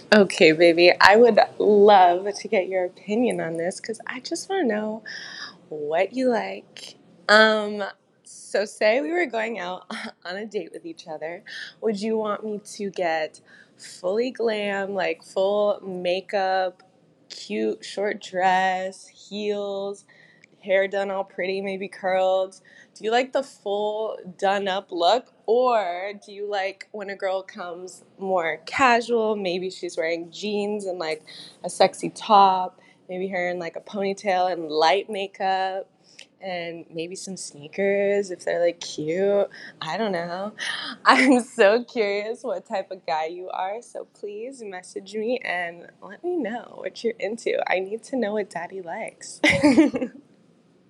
Okay, baby, I would love to get your opinion on this because I just want to know what you like. Um, so say we were going out on a date with each other. Would you want me to get fully glam, like full makeup, cute short dress, heels, hair done all pretty, maybe curled? Do you like the full done up look? Or do you like when a girl comes more casual? Maybe she's wearing jeans and like a sexy top, maybe her in like a ponytail and light makeup and maybe some sneakers if they're like cute. I don't know. I'm so curious what type of guy you are. So please message me and let me know what you're into. I need to know what daddy likes.